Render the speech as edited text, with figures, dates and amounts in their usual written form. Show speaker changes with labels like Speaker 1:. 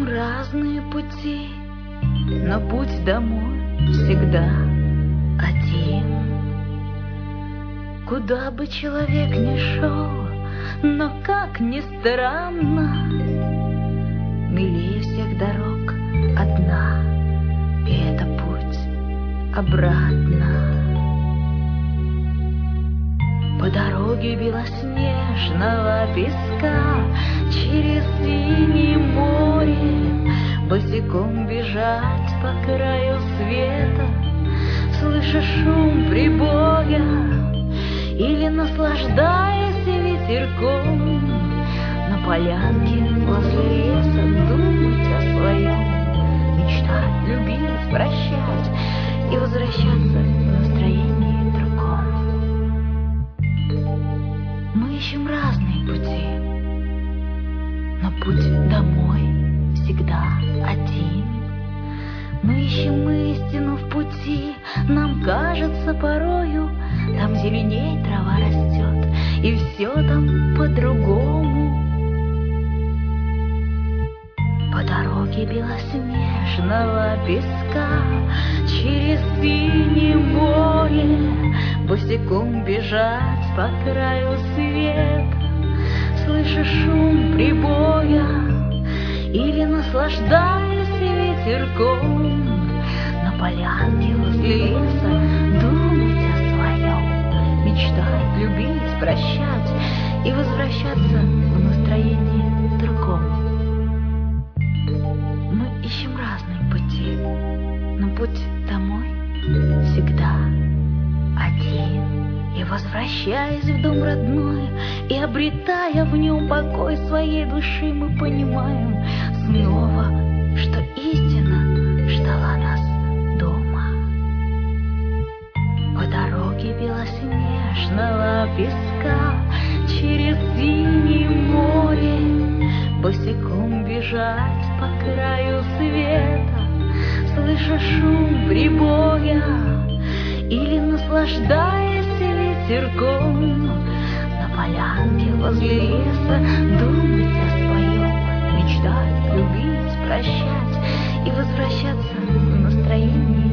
Speaker 1: разные пути, но путь домой всегда один. Куда бы человек ни шел, но как ни странно, милее всех дорог одна, и это путь обратно. По дороге белоснежного песка через синее море босиком бежать по краю света, слыша шум прибоя или наслаждаясь ветерком, на полянке возле леса думать о своем, мечтать, любить, прощать и возвращаться в настроении другом. Мы ищем разные пути, но путь домой всегда один. Мы ищем истину в пути, нам кажется порою, там зеленей трава растет, и все там по-другому. По дороге белоснежного песка через синее море босиком бежать по краю света, слыша шум прибоя или наслаждаясь ветерком, на полянке возле леса думать о своем, мечтать, любить, прощать и возвращаться в настроении другом. Мы ищем разные пути, но путь домой всегда один. И возвращаясь в дом родной и обретая в нем покой своей души, мы понимаем снова, что истина ждала нас дома. По дороге белоснежного песка через синее море босиком бежать по краю света, слыша шум прибоя или наслаждаясь ветерком, на полянке возле леса думать о своем, мечтать, любить, прощать и возвращаться в настроение